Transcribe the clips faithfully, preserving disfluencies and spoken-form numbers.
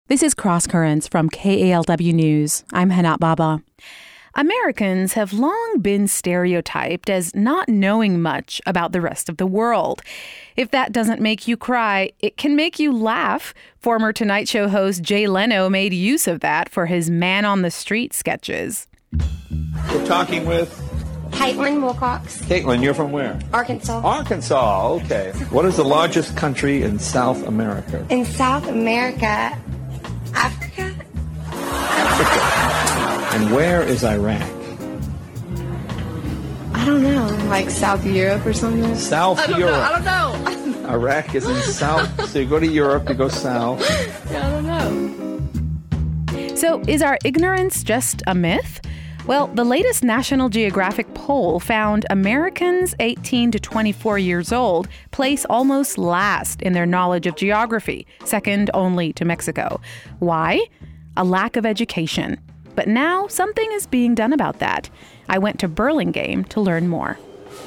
This is Cross Currents from K A L W News. I'm Hanat Baba. Americans have long been stereotyped as not knowing much about the rest of the world. If that doesn't make you cry, it can make you laugh. Former Tonight Show host Jay Leno made use of that for his Man on the Street sketches. We're talking with Caitlin Wilcox. Caitlin, you're from where? Arkansas. Arkansas, okay. What is the largest country in South America? In South America, Africa? Africa. And where is Iraq? I don't know. Like South Europe or something? South I don't Europe. Know, I don't know. Iraq is in South. So you go to Europe, you go south. Yeah, I don't know. So is our ignorance just a myth? Well, the latest National Geographic poll found Americans eighteen to twenty-four years old place almost last in their knowledge of geography, second only to Mexico. Why? A lack of education. But now something is being done about that. I went to Burlingame to learn more.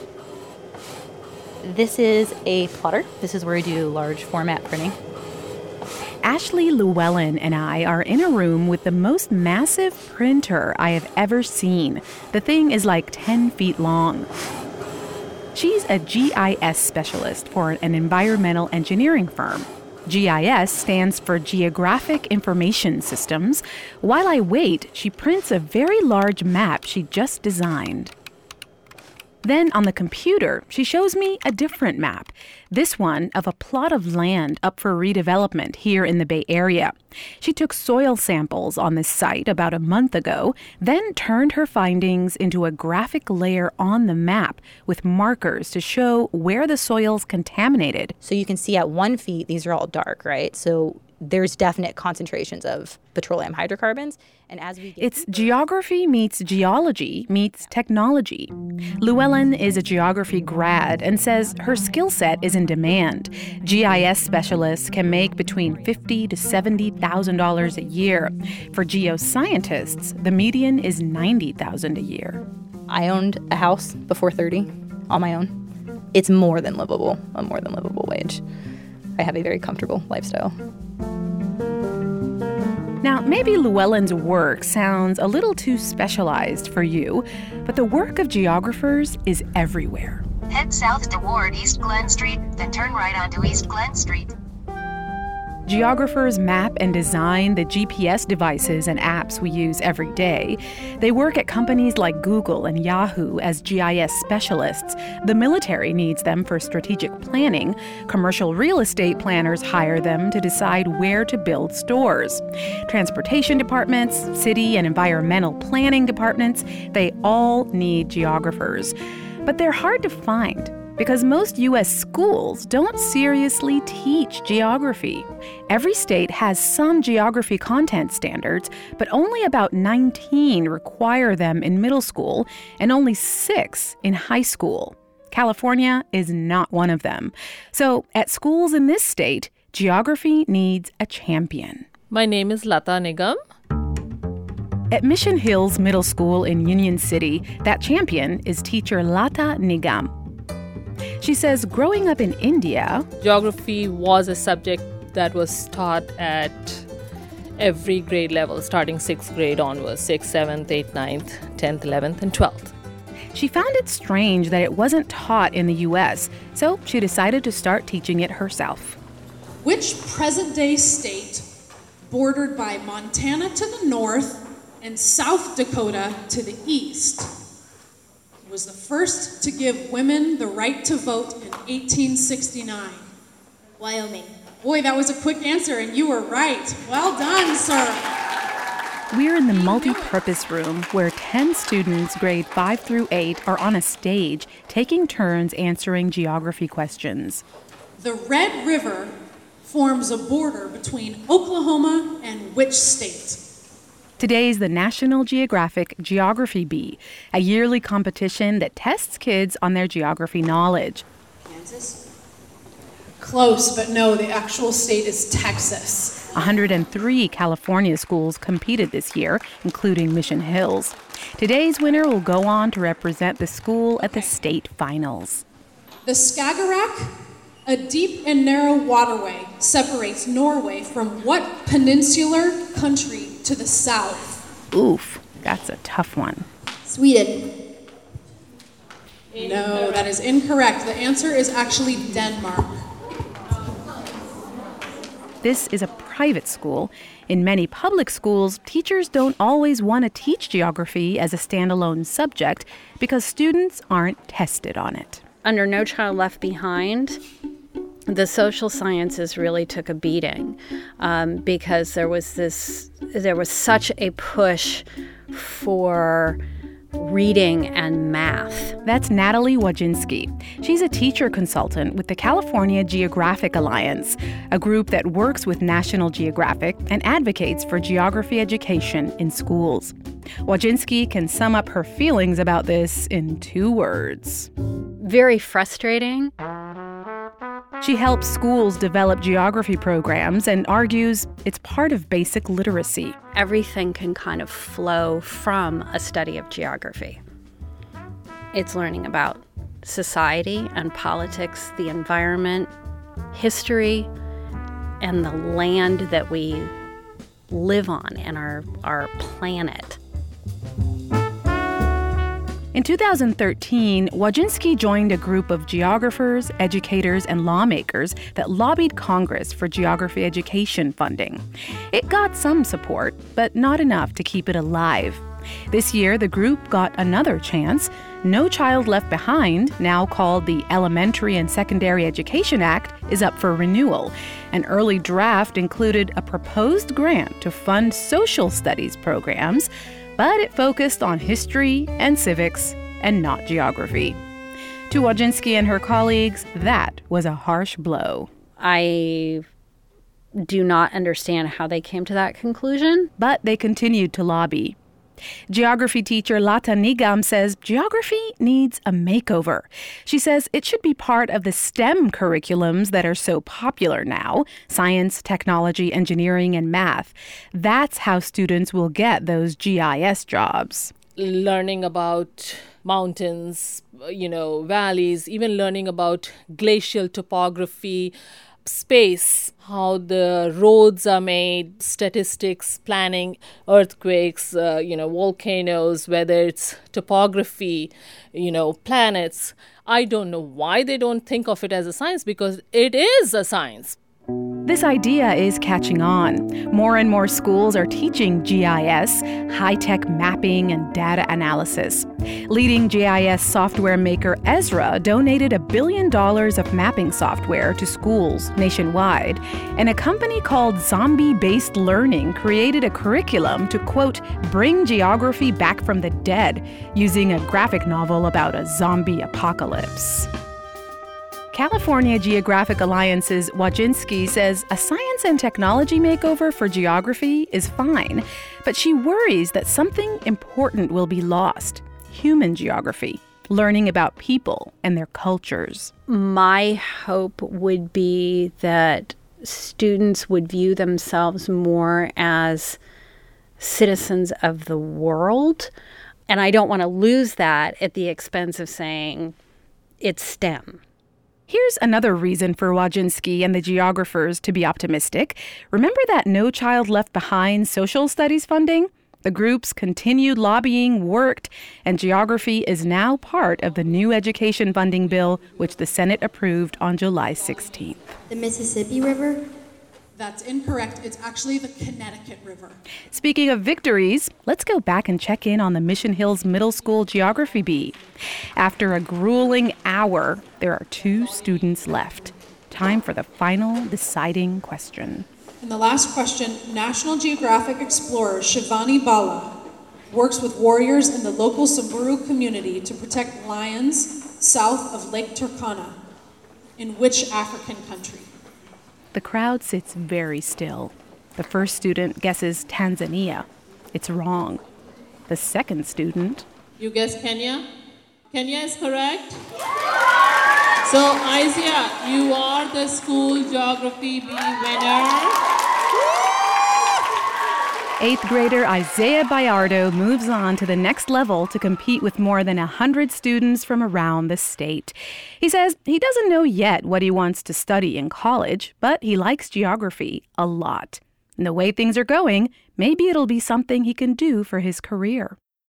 This is a plotter. This is where we do large format printing. Ashley Llewellyn and I are in a room with the most massive printer I have ever seen. The thing is like ten feet long. She's a G I S specialist for an environmental engineering firm. G I S stands for Geographic Information Systems. While I wait, she prints a very large map she just designed. Then on the computer, she shows me a different map, this one of a plot of land up for redevelopment here in the Bay Area. She took soil samples on this site about a month ago, then turned her findings into a graphic layer on the map with markers to show where the soil's contaminated. So you can see at one feet, these are all dark, right? So there's definite concentrations of petroleum hydrocarbons. And as we get It's geography meets geology meets technology. Llewellyn is a geography grad and says her skill set is in demand. G I S specialists can make between fifty thousand to seventy thousand dollars a year. For geoscientists, the median is ninety thousand dollars a year. I owned a house before thirty on my own. It's more than livable, a more than livable wage. I have a very comfortable lifestyle. Now, maybe Llewellyn's work sounds a little too specialized for you, but the work of geographers is everywhere. Head south toward East Glen Street, then turn right onto East Glen Street. Geographers map and design the G P S devices and apps we use every day. They work at companies like Google and Yahoo as G I S specialists. The military needs them for strategic planning. Commercial real estate planners hire them to decide where to build stores. Transportation departments, city and environmental planning departments, they all need geographers. But they're hard to find, because most U S schools don't seriously teach geography. Every state has some geography content standards, but only about nineteen require them in middle school and only six in high school. California is not one of them. So at schools in this state, geography needs a champion. My name is Lata Nigam. At Mission Hills Middle School in Union City, that champion is teacher Lata Nigam. She says growing up in India, geography was a subject that was taught at every grade level, starting sixth grade onwards, sixth, seventh, eighth, ninth, tenth, eleventh, and twelfth. She found it strange that it wasn't taught in the U S, so she decided to start teaching it herself. Which present-day state, bordered by Montana to the north and South Dakota to the east, was the first to give women the right to vote in eighteen sixty-nine? Wyoming. Boy, that was a quick answer, and you were right. Well done, sir. We're in the multi-purpose room where ten students, grade five through eight, are on a stage taking turns answering geography questions. The Red River forms a border between Oklahoma and which state? Today's the National Geographic Geography Bee, a yearly competition that tests kids on their geography knowledge. Kansas? Close, but no, the actual state is Texas. one hundred three California schools competed this year, including Mission Hills. Today's winner will go on to represent the school at the state finals. The Skagerrak A deep and narrow waterway separates Norway from what peninsular country to the south? Oof, that's a tough one. Sweden. No, that is incorrect. The answer is actually Denmark. This is a private school. In many public schools, teachers don't always want to teach geography as a standalone subject because students aren't tested on it. Under No Child Left Behind, the social sciences really took a beating um, because there was this, there was such a push for reading and math. That's Natalie Wojcinski. She's a teacher consultant with the California Geographic Alliance, a group that works with National Geographic and advocates for geography education in schools. Wojcinski can sum up her feelings about this in two words. Very frustrating. She helps schools develop geography programs and argues it's part of basic literacy. Everything can kind of flow from a study of geography. It's learning about society and politics, the environment, history, and the land that we live on and our, our planet. In two thousand thirteen, Wojcinski joined a group of geographers, educators, and lawmakers that lobbied Congress for geography education funding. It got some support, but not enough to keep it alive. This year, the group got another chance. No Child Left Behind, now called the Elementary and Secondary Education Act, is up for renewal. An early draft included a proposed grant to fund social studies programs, but it focused on history and civics and not geography. To Wojcinski and her colleagues, that was a harsh blow. I do not understand how they came to that conclusion. But they continued to lobby. Geography teacher Lata Nigam says geography needs a makeover. She says it should be part of the STEM curriculums that are so popular now: science, technology, engineering, and math. That's how students will get those G I S jobs. Learning about mountains, you know, valleys, even learning about glacial topography, space, how the roads are made, statistics, planning, earthquakes, uh, you know, volcanoes, whether it's topography, you know, planets. I don't know why they don't think of it as a science, because it is a science. This idea is catching on. More and more schools are teaching G I S, high-tech mapping and data analysis. Leading G I S software maker Ezra donated a billion dollars of mapping software to schools nationwide. And a company called Zombie Based Learning created a curriculum to, quote, bring geography back from the dead, using a graphic novel about a zombie apocalypse. California Geographic Alliance's Wojcinski says a science and technology makeover for geography is fine, but she worries that something important will be lost: human geography, learning about people and their cultures. My hope would be that students would view themselves more as citizens of the world, and I don't want to lose that at the expense of saying it's STEM. Here's another reason for Wojcinski and the geographers to be optimistic. Remember that No Child Left Behind social studies funding? The group's continued lobbying worked, and geography is now part of the new education funding bill, which the Senate approved on July sixteenth. The Mississippi River? That's incorrect. It's actually the Connecticut River. Speaking of victories, let's go back and check in on the Mission Hills Middle School geography bee. After a grueling hour, there are two students left. Time for the final deciding question. In the last question, National Geographic explorer Shivani Bala works with warriors in the local Samburu community to protect lions south of Lake Turkana. In which African country? The crowd sits very still. The first student guesses Tanzania. It's wrong. The second student... You guess Kenya? Kenya is correct? So, Isaiah, you are the school geography bee winner. Eighth grader Isaiah Bayardo moves on to the next level to compete with more than one hundred students from around the state. He says he doesn't know yet what he wants to study in college, but he likes geography a lot. And the way things are going, maybe it'll be something he can do for his career.